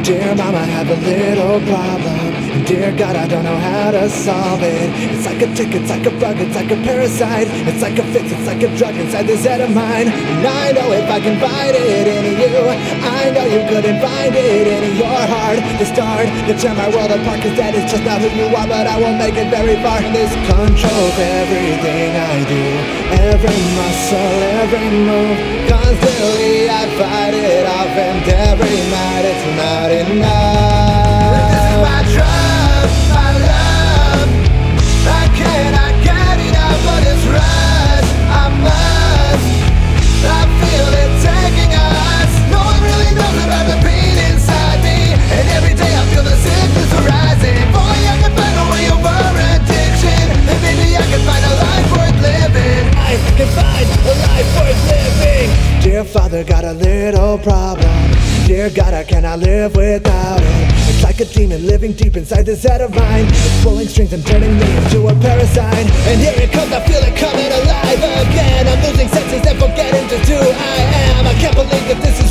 Dear mama, I have a little problem, and dear God, I don't know how to solve it. It's like a tick, it's like a bug, it's like a parasite. It's like a fix, it's like a drug inside this head of mine. And I know if I confide it in you, I know you couldn't find it in your heart. The start to tear my world apart, cause that is just not who you are. But I won't make it very far. This controls everything I do, every muscle, every move. Constantly I fight it off, and every night it's not enough. This is my trust, my love. I cannot get enough of this rush. I must, I feel it taking us. No one really knows about the pain inside me, and every day I feel the sickness arising. Boy, I can find a way over addiction, and maybe I can find a life worth living. I can find a life worth living. Dear Father, got a little problem. Dear God, I cannot live without it. It's like a demon living deep inside this head of mine. It's pulling strings and turning me into a parasite. And here it comes, I feel it coming alive again. I'm losing senses and forgetting just who I am. I can't believe that this is